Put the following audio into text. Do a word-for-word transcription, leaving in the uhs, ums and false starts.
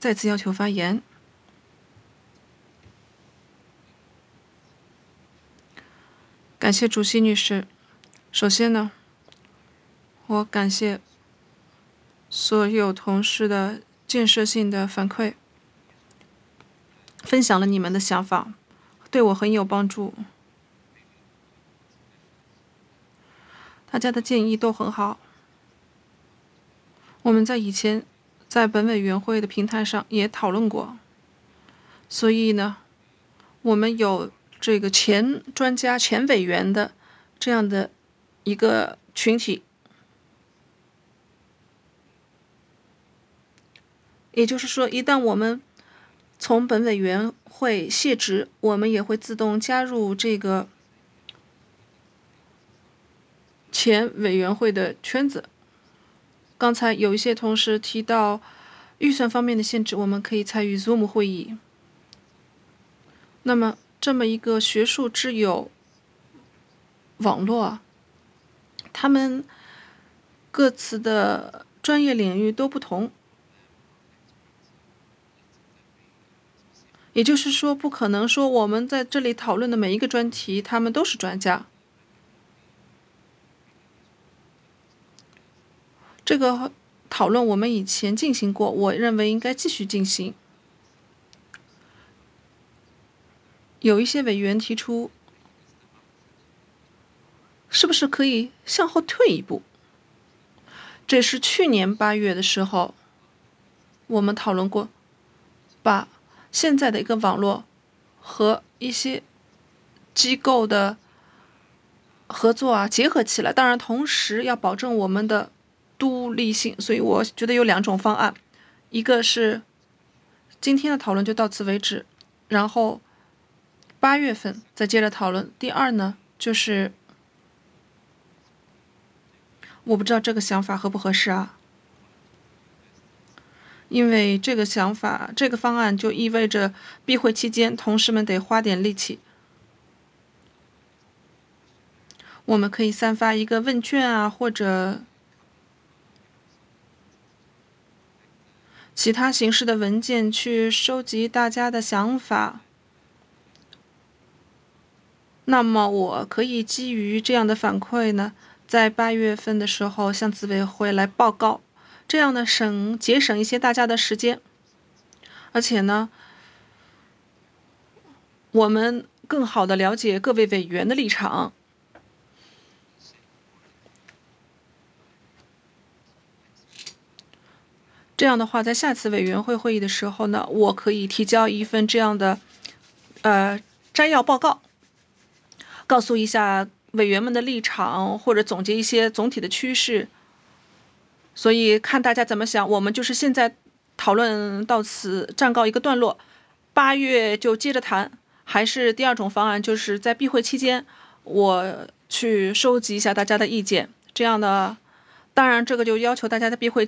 再次要求发言。感谢主席女士。首先呢，我感谢所有同事的建设性的反馈，分享了你们的想法，对我很有帮助。大家的建议都很好。我们在以前在本委员会的平台上也讨论过，所以呢，我们有这个前专家、前委员的这样的一个群体。也就是说，一旦我们从本委员会卸职，我们也会自动加入这个前委员会的圈子。刚才有一些同事提到预算方面的限制，我们可以参与 Zoom 会议。那么这么一个学术之友网络，他们各自的专业领域都不同，也就是说，不可能说我们在这里讨论的每一个专题，他们都是专家。这个讨论我们以前进行过，我认为应该继续进行。有一些委员提出，是不是可以向后退一步？这是去年八月的时候，我们讨论过，把现在的一个网络和一些机构的合作啊结合起来，当然同时要保证我们的独立性，所以我觉得有两种方案，一个是今天的讨论就到此为止，然后八月份再接着讨论。第二呢，就是我不知道这个想法合不合适啊，因为这个想法这个方案就意味着闭会期间同事们得花点力气。我们可以散发一个问卷啊，或者其他形式的文件去收集大家的想法。那么我可以基于这样的反馈呢，在八月份的时候向资委会来报告，这样呢省节省一些大家的时间，而且呢，我们更好的了解各位委员的立场。这样的话，在下次委员会会议的时候呢，我可以提交一份这样的呃摘要报告，告诉一下委员们的立场，或者总结一些总体的趋势。所以看大家怎么想，我们就是现在讨论到此暂告一个段落，八月就接着谈，还是第二种方案，就是在闭会期间我去收集一下大家的意见，这样的，当然这个就要求大家在闭会